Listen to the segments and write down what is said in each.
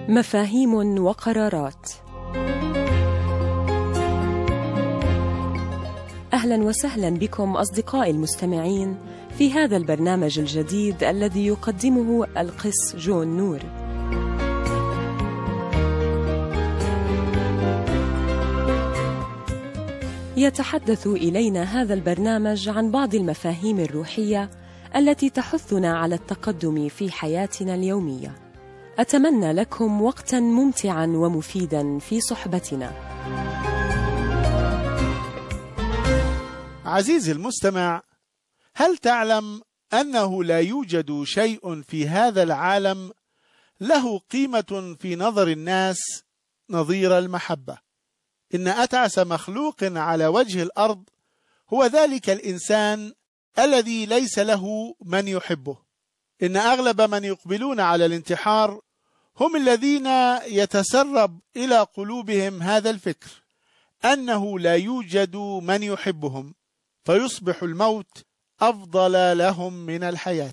مفاهيم وقرارات. أهلا وسهلا بكم أصدقائي المستمعين في هذا البرنامج الجديد الذي يقدمه القس جون نور. يتحدث إلينا هذا البرنامج عن بعض المفاهيم الروحية التي تحثنا على التقدم في حياتنا اليومية. أتمنى لكم وقتا ممتعا ومفيدا في صحبتنا. عزيزي المستمع، هل تعلم أنه لا يوجد شيء في هذا العالم له قيمة في نظر الناس نظير المحبة؟ إن أتعس مخلوق على وجه الأرض هو ذلك الإنسان الذي ليس له من يحبه. إن أغلب من يقبلون على الانتحار هم الذين يتسرب إلى قلوبهم هذا الفكر أنه لا يوجد من يحبهم، فيصبح الموت أفضل لهم من الحياة.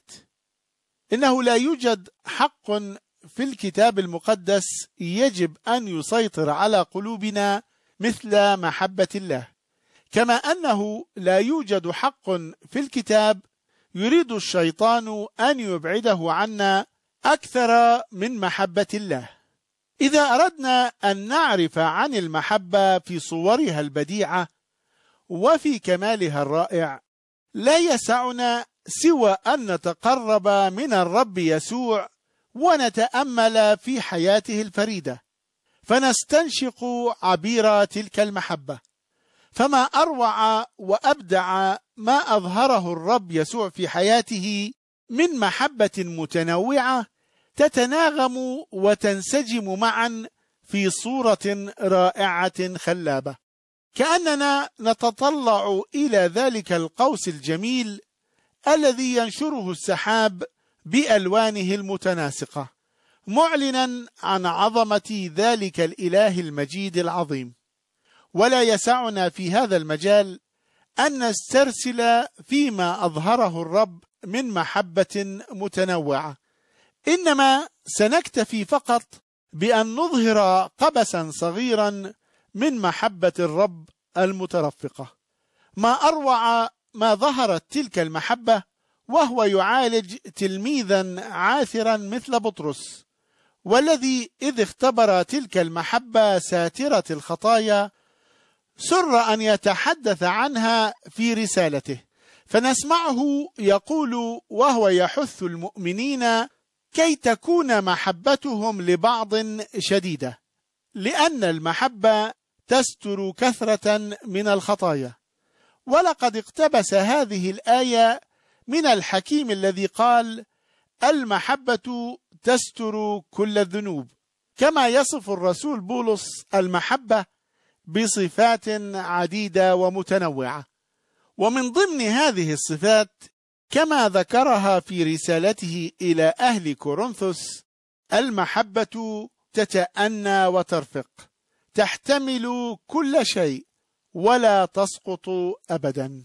إنه لا يوجد حق في الكتاب المقدس يجب أن يسيطر على قلوبنا مثل محبة الله، كما أنه لا يوجد حق في الكتاب يريد الشيطان أن يبعده عنا أكثر من محبة الله. إذا أردنا أن نعرف عن المحبة في صورها البديعة وفي كمالها الرائع، لا يسعنا سوى أن نتقرب من الرب يسوع ونتأمل في حياته الفريدة، فنستنشق عبير تلك المحبة. فما أروع وأبدع ما أظهره الرب يسوع في حياته من محبة متنوعة تتناغم وتنسجم معا في صورة رائعة خلابة، كأننا نتطلع إلى ذلك القوس الجميل الذي ينشره السحاب بألوانه المتناسقة، معلنا عن عظمة ذلك الإله المجيد العظيم. ولا يسعنا في هذا المجال أن نسترسل فيما أظهره الرب من محبة متنوعة، إنما سنكتفي فقط بأن نظهر قبسا صغيرا من محبة الرب المترفقة. ما أروع ما ظهرت تلك المحبة وهو يعالج تلميذا عاثرا مثل بطرس، والذي إذ اختبر تلك المحبة ساترة الخطايا سر أن يتحدث عنها في رسالته، فنسمعه يقول وهو يحث المؤمنين كي تكون محبتهم لبعض شديدة، لأن المحبة تستر كثرة من الخطايا. ولقد اقتبس هذه الآية من الحكيم الذي قال: المحبة تستر كل الذنوب. كما يصف الرسول بولس المحبة بصفات عديدة ومتنوعة، ومن ضمن هذه الصفات كما ذكرها في رسالته إلى أهل كورنثوس: المحبة تتأنى وترفق، تحتمل كل شيء ولا تسقط أبدا.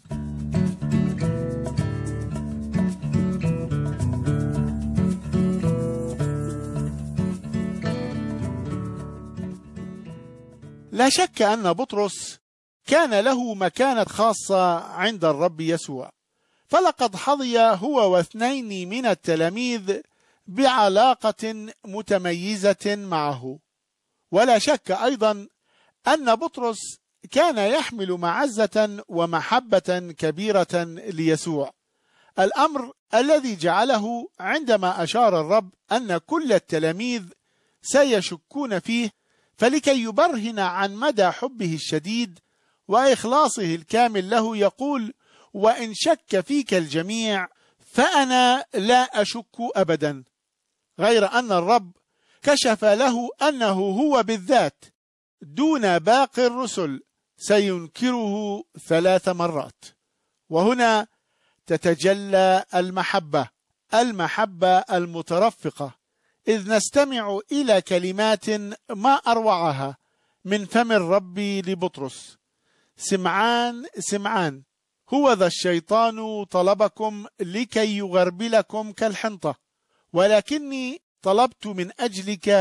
لا شك أن بطرس كان له مكانة خاصة عند الرب يسوع، فلقد حظي هو واثنين من التلاميذ بعلاقة متميزة معه. ولا شك أيضا أن بطرس كان يحمل معزة ومحبة كبيرة ليسوع، الأمر الذي جعله عندما أشار الرب أن كل التلاميذ سيشكون فيه، فلكي يبرهن عن مدى حبه الشديد وإخلاصه الكامل له يقول: وإن شك فيك الجميع فأنا لا أشك أبدا. غير أن الرب كشف له أنه هو بالذات دون باقي الرسل سينكره 3 مرات. وهنا تتجلى المحبة المترفقة، إذ نستمع إلى كلمات ما أروعها من فم الرب لبطرس: سمعان سمعان، هو ذا الشيطان طلبكم لكي يغربلكم كالحنطة، ولكني طلبت من أجلك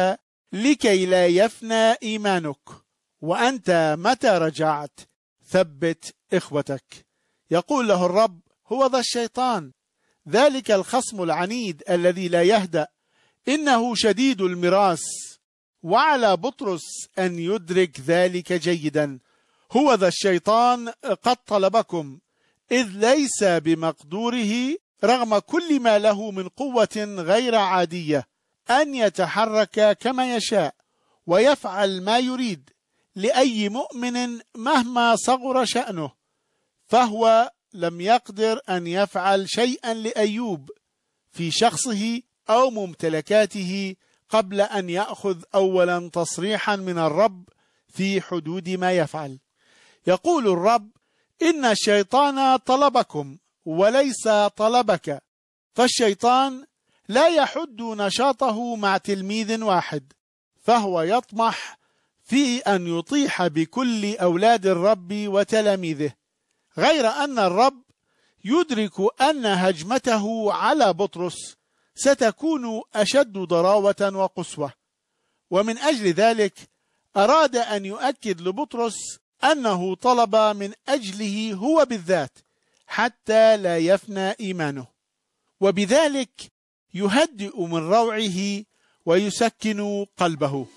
لكي لا يفنى إيمانك، وأنت متى رجعت ثبت إخوتك. يقول له الرب: هو ذا الشيطان، ذلك الخصم العنيد الذي لا يهدأ، إنه شديد المراس. وعلى بطرس أن يدرك ذلك جيدا. هو ذا الشيطان قد طلبكم، إذ ليس بمقدوره رغم كل ما له من قوة غير عادية أن يتحرك كما يشاء ويفعل ما يريد لأي مؤمن مهما صغر شأنه. فهو لم يقدر أن يفعل شيئا لأيوب في شخصه أو ممتلكاته قبل أن يأخذ أولا تصريحا من الرب في حدود ما يفعل. يقول الرب: إن الشيطان طلبكم وليس طلبك. فالشيطان لا يحد نشاطه مع تلميذ واحد، فهو يطمح في أن يطيح بكل أولاد الرب وتلاميذه، غير أن الرب يدرك أن هجمته على بطرس ستكون أشد ضراوة وقسوة، ومن أجل ذلك أراد أن يؤكد لبطرس أنه طلب من أجله هو بالذات حتى لا يفنى إيمانه، وبذلك يهدئ من روعه ويسكن قلبه.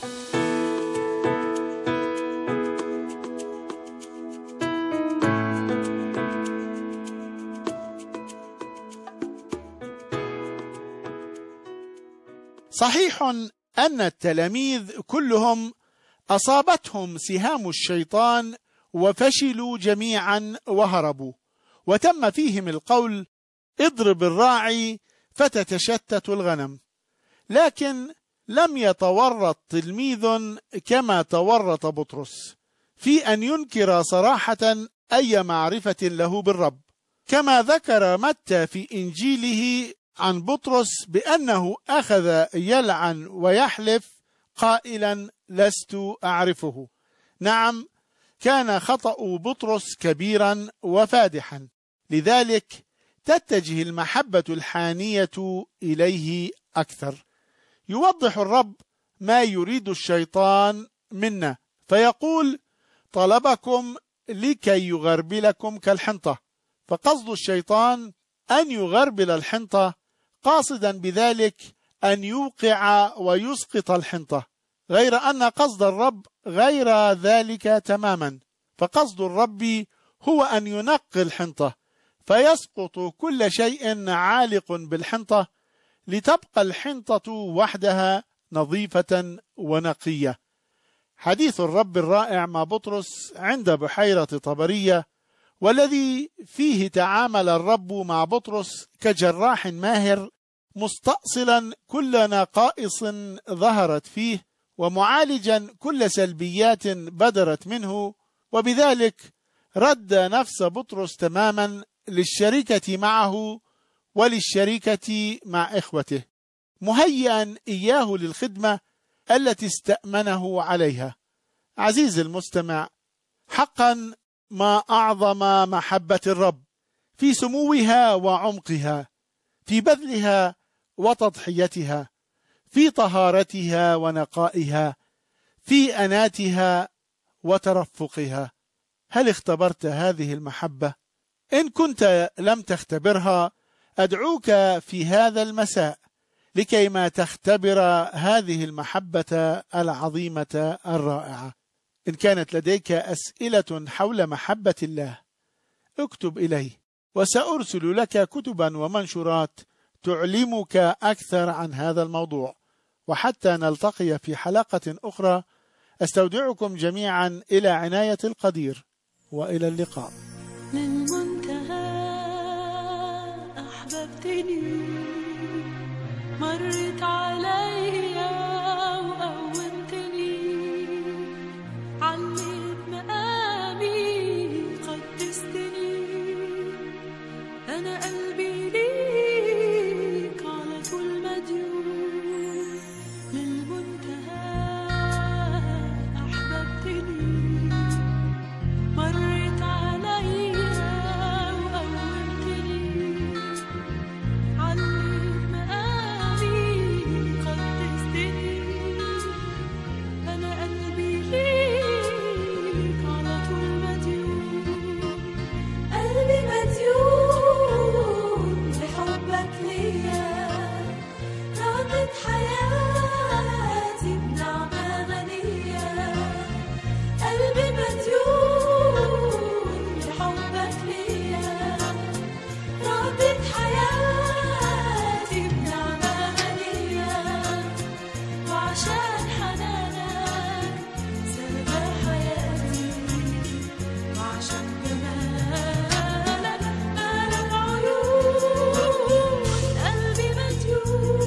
صحيح أن التلاميذ كلهم أصابتهم سهام الشيطان وفشلوا جميعا وهربوا، وتم فيهم القول: اضرب الراعي فتتشتت الغنم. لكن لم يتورط تلميذ كما تورط بطرس في أن ينكر صراحة أي معرفة له بالرب، كما ذكر متى في إنجيله عن بطرس بأنه أخذ يلعن ويحلف قائلا: لست أعرفه. نعم، كان خطأ بطرس كبيرا وفادحا، لذلك تتجه المحبة الحانية إليه أكثر. يوضح الرب ما يريد الشيطان منا فيقول: طلبكم لكي يغربلكم كالحنطة. فقصد الشيطان أن يغربل الحنطة، قاصدا بذلك أن يوقع ويسقط الحنطة، غير أن قصد الرب غير ذلك تماما. فقصد الرب هو أن ينقي الحنطة فيسقط كل شيء عالق بالحنطة، لتبقى الحنطة وحدها نظيفة ونقية. حديث الرب الرائع مع بطرس عند بحيرة طبرية، والذي فيه تعامل الرب مع بطرس كجراح ماهر، مستأصلا كل نقائص ظهرت فيه ومعالجا كل سلبيات بدرت منه، وبذلك رد نفس بطرس تماما للشركة معه وللشركة مع إخوته، مهيئا إياه للخدمة التي استأمنه عليها. عزيزي المستمع، حقا ما أعظم محبة الرب في سموها وعمقها، في بذلها وتضحيتها، في طهارتها ونقائها، في أناتها وترفقها. هل اختبرت هذه المحبة؟ إن كنت لم تختبرها، أدعوك في هذا المساء لكي ما تختبر هذه المحبة العظيمة الرائعة. إن كانت لديك أسئلة حول محبة الله، اكتب إلي وسأرسل لك كتبا ومنشورات تعلمك أكثر عن هذا الموضوع. وحتى نلتقي في حلقة أخرى، أستودعكم جميعا إلى عناية القدير، وإلى اللقاء. للمنتهى أحببتني، مرت عليا وقومتني، عليت مقامي قدستني، أنا قلبي ليك على طول مديون. للمنتهى أحببتني، مرت عليا وقومتني، عليت مقامي قدستني، حياتي بنعمة غنية، قلبي مديون لحبك ليا. ردت حياتي بنعمة غنية، وعشان حنانك سلبى حياتي، وعشان جمالك مال العيون قلبي مديون.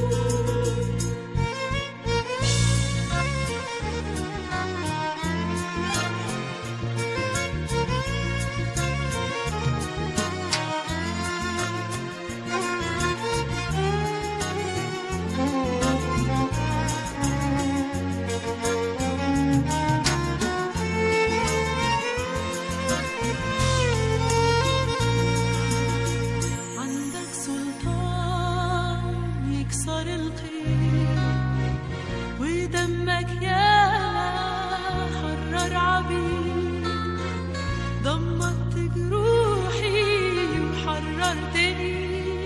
عندك سلطان يكسر القيد، ودمك يا حرر عبيد. ضمت جروحي وحررتني،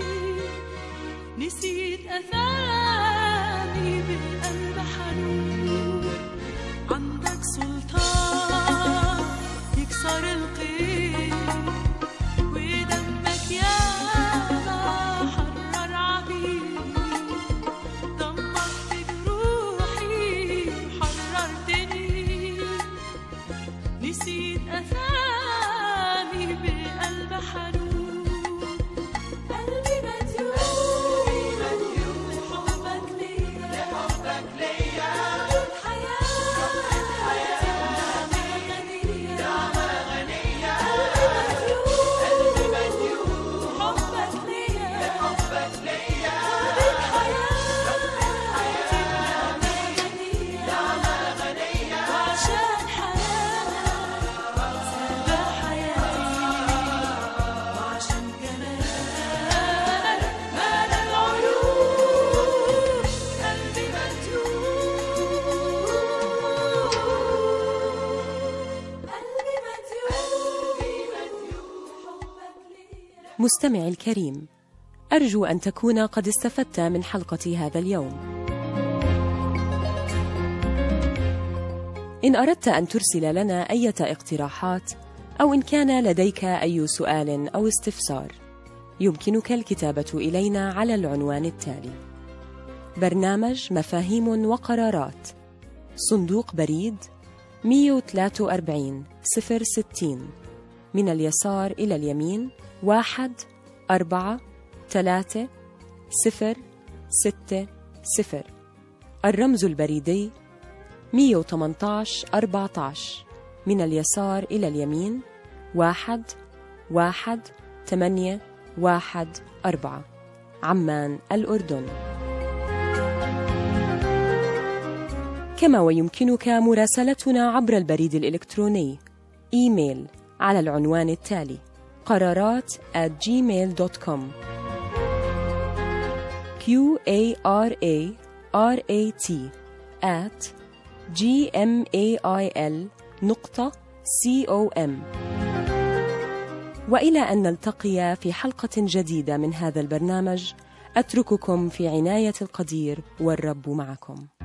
نسيت أثامي بالقلب حنون. عندك سلطان يكسر القيد، ودمك يا حرر عبيد. ضمت جروحي وحررتني، نسيت أثامي بقلب حنون. قلبي مديون لحبك ليا، حياتي نعمة غنية. قلبي مديون لحبك ليا، بك حياتي نعمة غنية. وعشان حنانك سلبى حياتي، وعشان جمالك مال العيون قلبي مديون. قلبي مديون لحبك ليا. مستمعي الكريم، أرجو أن تكون قد استفدت من حلقة هذا اليوم. إن أردت أن ترسل لنا أي اقتراحات، أو إن كان لديك أي سؤال أو استفسار، يمكنك الكتابة إلينا على العنوان التالي: برنامج مفاهيم وقرارات، صندوق بريد 143 060، من اليسار إلى اليمين 1436060. الرمز البريدي 118 14، من اليسار إلى اليمين 11814، عمان الأردن. كما ويمكنك مراسلتنا عبر البريد الإلكتروني إيميل على العنوان التالي: قرارات@gmail.com. QARARAT@gmail.com. وإلى أن نلتقي في حلقة جديدة من هذا البرنامج، أترككم في عناية القدير، والرب معكم.